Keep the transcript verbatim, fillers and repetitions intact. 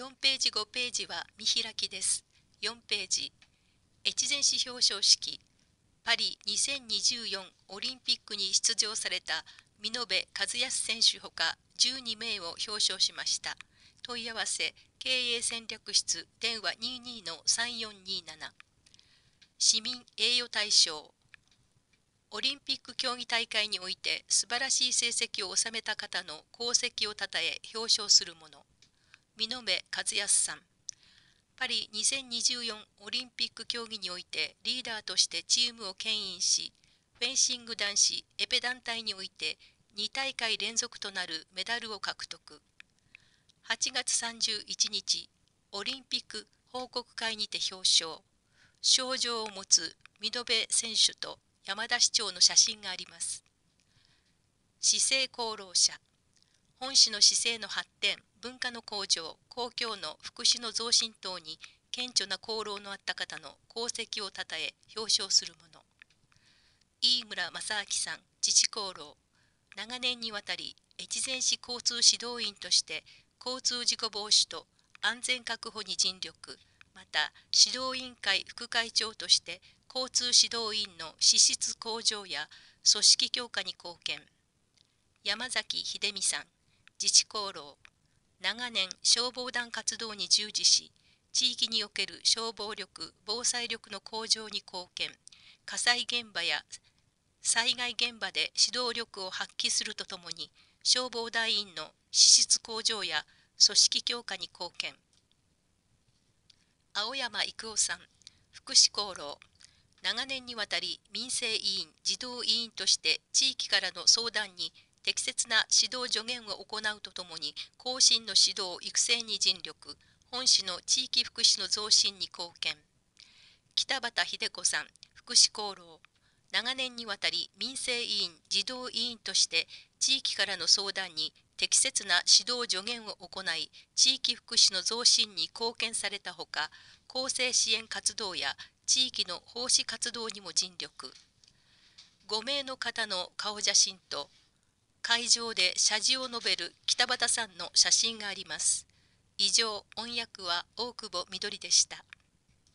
よんページごページは見開きです。よんページ、越前市表彰式、パリにせんにじゅうよんオリンピックに出場された見延和康選手ほかじゅうにめいを表彰しました。問い合わせ、経営戦略室、電話 にじゅうにのさんよんになな。市民栄誉大賞。オリンピック競技大会において素晴らしい成績を収めた方の功績をたたえ表彰するもの。見延和康さん。パリにせんにじゅうよんオリンピック競技においてリーダーとしてチームを牽引し、フェンシング男子エペ団体においてにたいかい連続となるメダルを獲得。はちがつさんじゅういちにち、オリンピック報告会にて表彰。賞状を持つ見延選手と山田市長の写真があります。市政功労者。本市の市政の発展、文化の向上、公共の福祉の増進等に顕著な功労のあった方の功績をたたえ表彰するもの。飯村正明さん、自治功労。長年にわたり越前市交通指導員として交通事故防止と安全確保に尽力、また指導委員会副会長として交通指導員の資質向上や組織強化に貢献。山崎秀美さん、自治功労。長年消防団活動に従事し、地域における消防力・防災力の向上に貢献、火災現場や災害現場で指導力を発揮するとともに、消防団員の資質向上や組織強化に貢献。青山育夫さん、福祉功労。長年にわたり民生委員・児童委員として地域からの相談に適切な指導助言を行うとともに、後進の指導育成に尽力、本市の地域福祉の増進に貢献。北畑秀子さん、福祉功労。長年にわたり民生委員・児童委員として地域からの相談に適切な指導助言を行い、地域福祉の増進に貢献されたほか、公正支援活動や地域の奉仕活動にも尽力。ごめいの方の顔写真と会場で謝辞を述べる北畑さんの写真があります。以上、音訳は大久保みどりでした。